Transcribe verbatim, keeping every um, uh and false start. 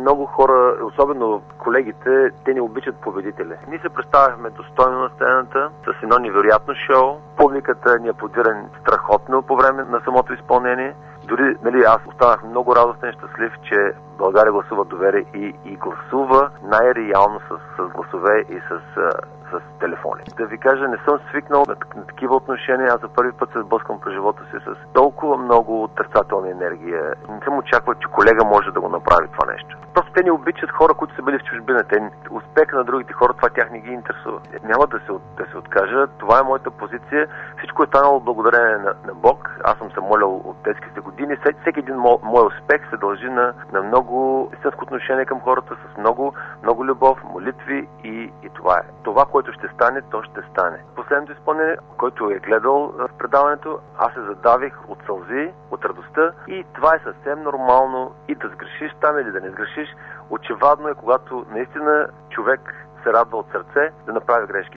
много хора, особено колегите, те не обичат победители. Ние се представяхме достойно на сцената, с едно невероятно шоу. Публиката ни аплодира страхотно по време на самото изпълнение. Дори, нали, аз останах много радостен и щастлив, че България гласува доверие и, и гласува най-реално с, с гласове и с, с телефони. Да ви кажа, не съм свикнал на, на такива отношения. Аз за първи път се сблъсквам през живота си с толкова много отрицателна енергия. Не съм очаквал, че колега може да го направи това нещо. Просто те не обичат хора, които са били в чужбина. Те, успеха на другите хора, това тях не ги интересува. Няма да се, да се откажа. Това е моята позиция. Всичко е станало благодарение на, на Бог. Аз съм се молил от детските години. Всеки един мой, мой успех се дължи на, на много истинско отношение към хората, с много, много любов, молитви и, и това е. Това, което ще стане, то ще стане. Последното изпълнение, който е гледал в предаването, аз се задавих от сълзи, от радостта и това е съвсем нормално и да сгрешиш там или да не сгрешиш. Очевадно е, когато наистина човек се радва от сърце, да направи грешки.